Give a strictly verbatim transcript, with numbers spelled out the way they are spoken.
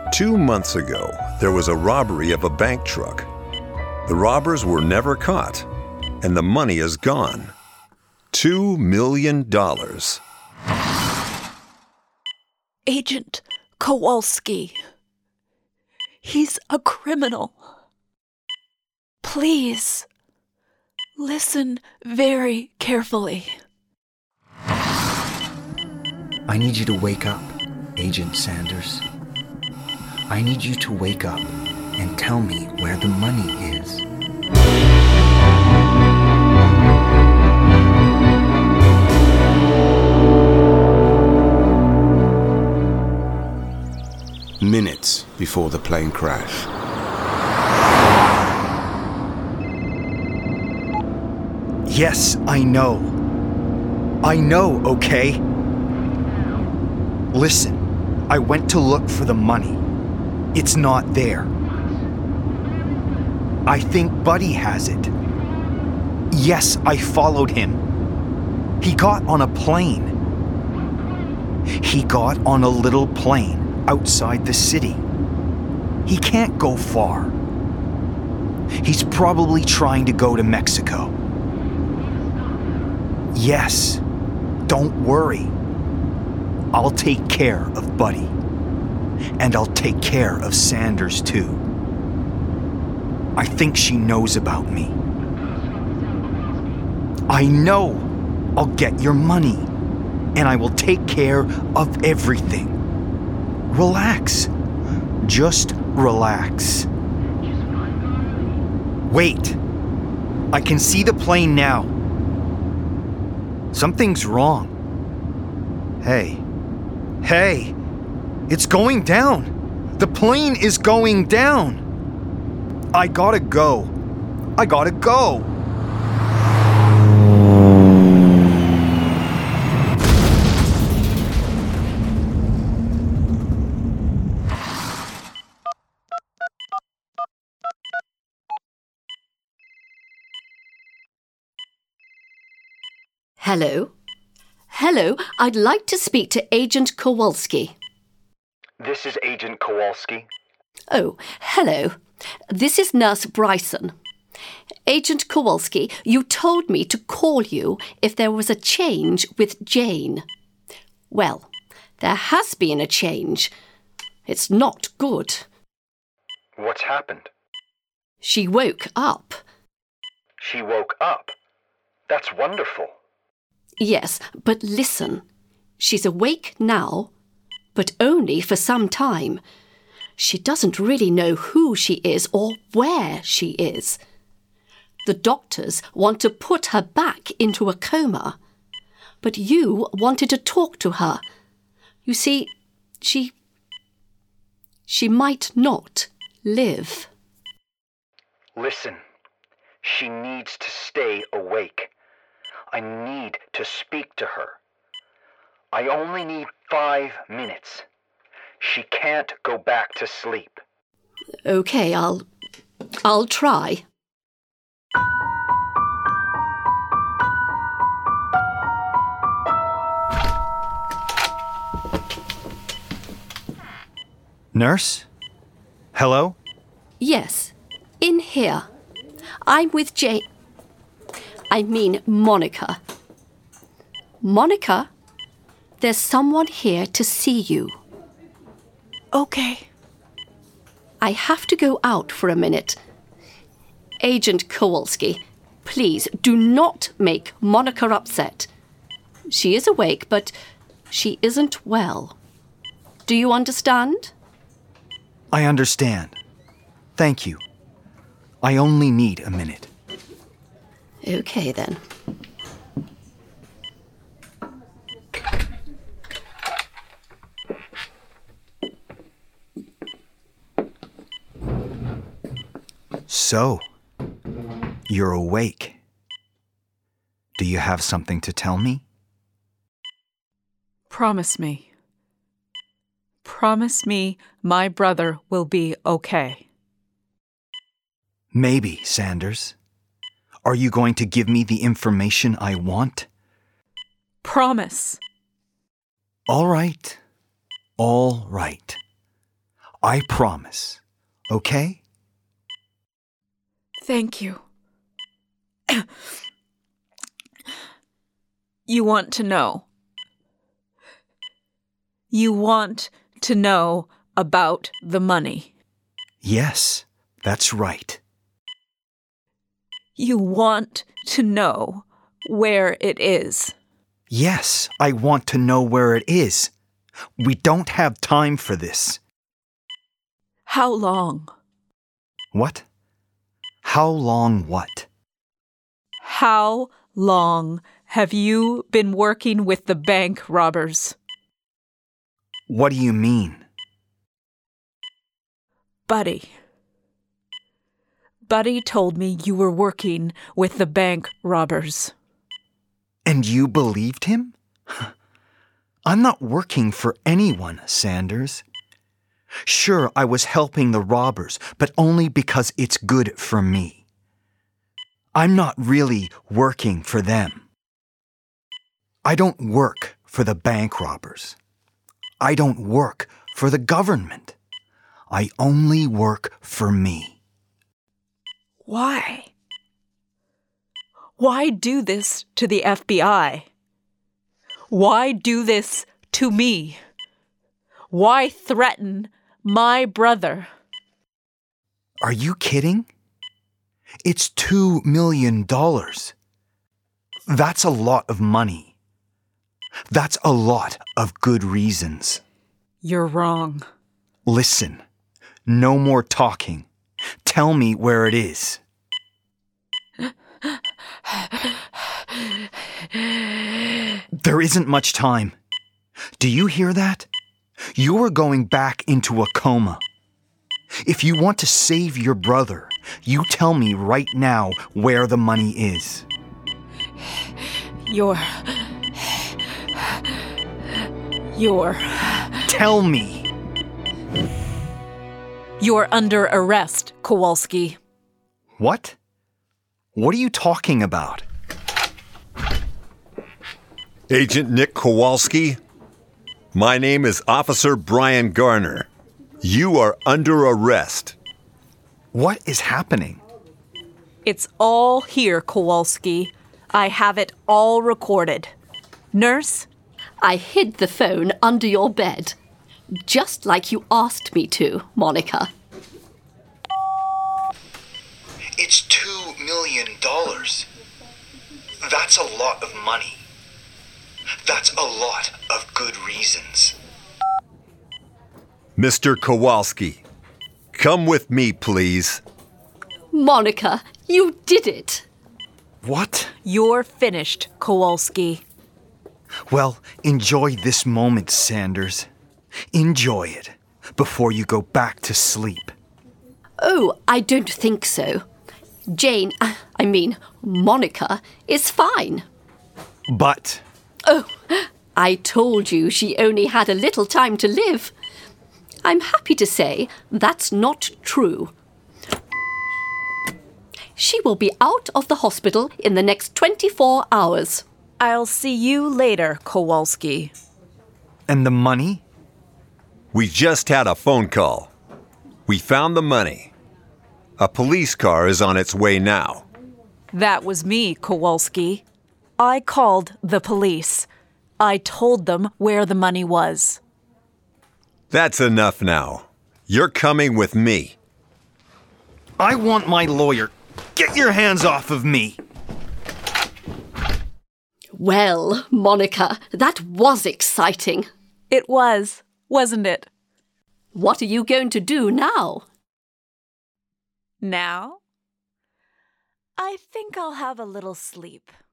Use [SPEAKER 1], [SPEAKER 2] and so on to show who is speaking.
[SPEAKER 1] Two months ago, there was a robbery of a bank truck. The robbers were never caught, and the money is gone. Two million dollars.
[SPEAKER 2] Agent Kowalski. He's a criminal. Please, listen very carefully.
[SPEAKER 3] I need you to wake up, Agent Sanders. I need you to wake up and tell me where the money is.
[SPEAKER 4] Minutes before the plane crash.
[SPEAKER 3] Yes, I know. I know, okay? Listen, I went to look for the money. It's not there. I think Buddy has it. Yes, I followed him. He got on a plane. He got on a little plane outside the city. He can't go far. He's probably trying to go to Mexico. Yes, don't worry. I'll take care of Buddy. And I'll take care of Sanders too. I think she knows about me. I know I'll get your money, and I will take care of everything. Relax. Just relax. Wait. I can see the plane now. Something's wrong. Hey. Hey. It's going down. The plane is going down. I gotta go. I gotta go.
[SPEAKER 5] Hello? Hello, I'd like to speak to Agent Kowalski.
[SPEAKER 3] This is Agent Kowalski.
[SPEAKER 5] Oh, hello. This is Nurse Bryson. Agent Kowalski, you told me to call you if there was a change with Jane. Well, there has been a change. It's not good.
[SPEAKER 3] What's happened?
[SPEAKER 5] She woke up.
[SPEAKER 3] She woke up? That's wonderful.
[SPEAKER 5] Yes, but listen. She's awake now, but only for some time. She doesn't really know who she is or where she is. The doctors want to put her back into a coma, but you wanted to talk to her. You see, she... she might not live.
[SPEAKER 3] Listen, she needs to stay awake. I need to speak to her. I only need five minutes. She can't go back to sleep.
[SPEAKER 5] Okay, I'll... I'll try.
[SPEAKER 3] Nurse? Hello?
[SPEAKER 5] Yes, in here. I'm with Jane... I mean Monica. Monica, there's someone here to see you.
[SPEAKER 2] Okay.
[SPEAKER 5] I have to go out for a minute. Agent Kowalski, please do not make Monica upset. She is awake, but she isn't well. Do you understand?
[SPEAKER 3] I understand. Thank you. I only need a minute.
[SPEAKER 5] Okay, then.
[SPEAKER 3] So, you're awake. Do you have something to tell me?
[SPEAKER 2] Promise me. Promise me my brother will be okay.
[SPEAKER 3] Maybe, Sanders. Are you going to give me the information I want?
[SPEAKER 2] Promise.
[SPEAKER 3] All right. All right. I promise. Okay?
[SPEAKER 2] Thank you. You want to know. You want to know about the money.
[SPEAKER 3] Yes, that's right.
[SPEAKER 2] You want to know where it is.
[SPEAKER 3] Yes, I want to know where it is. We don't have time for this.
[SPEAKER 2] How long?
[SPEAKER 3] What? How long what?
[SPEAKER 2] How long have you been working with the bank robbers?
[SPEAKER 3] What do you mean?
[SPEAKER 2] Buddy. Buddy told me you were working with the bank robbers.
[SPEAKER 3] And you believed him? I'm not working for anyone, Sanders. Sure, I was helping the robbers, but only because it's good for me. I'm not really working for them. I don't work for the bank robbers. I don't work for the government. I only work for me.
[SPEAKER 2] Why? Why do this to the F B I? Why do this to me? Why threaten my brother?
[SPEAKER 3] Are you kidding? It's two million dollars. That's a lot of money. That's a lot of good reasons.
[SPEAKER 2] You're wrong.
[SPEAKER 3] Listen, no more talking. Tell me where it is. There isn't much time. Do you hear that? You're going back into a coma. If you want to save your brother, you tell me right now where the money is.
[SPEAKER 2] You're... You're...
[SPEAKER 3] Tell me.
[SPEAKER 2] You're under arrest, Kowalski.
[SPEAKER 3] What? What are you talking about?
[SPEAKER 1] Agent Nick Kowalski, my name is Officer Brian Garner. You are under arrest.
[SPEAKER 3] What is happening?
[SPEAKER 2] It's all here, Kowalski. I have it all recorded. Nurse?
[SPEAKER 5] I hid the phone under your bed, just like you asked me to, Monica.
[SPEAKER 3] It's two million dollars. That's a lot of money. That's a lot of good reasons.
[SPEAKER 1] Mister Kowalski, come with me, please.
[SPEAKER 5] Monica, you did it.
[SPEAKER 3] What?
[SPEAKER 2] You're finished, Kowalski.
[SPEAKER 3] Well, enjoy this moment, Sanders. Enjoy it before you go back to sleep.
[SPEAKER 5] Oh, I don't think so. Jane, I mean, Monica, is fine.
[SPEAKER 3] But...
[SPEAKER 5] Oh, I told you she only had a little time to live. I'm happy to say that's not true. She will be out of the hospital in the next twenty-four hours.
[SPEAKER 2] I'll see you later, Kowalski.
[SPEAKER 3] And the money?
[SPEAKER 1] We just had a phone call. We found the money. A police car is on its way now.
[SPEAKER 2] That was me, Kowalski. I called the police. I told them where the money was.
[SPEAKER 1] That's enough now. You're coming with me.
[SPEAKER 3] I want my lawyer. Get your hands off of me.
[SPEAKER 5] Well, Monica, that was exciting.
[SPEAKER 2] It was, wasn't it?
[SPEAKER 5] What are you going to do now?
[SPEAKER 2] Now? I think I'll have a little sleep.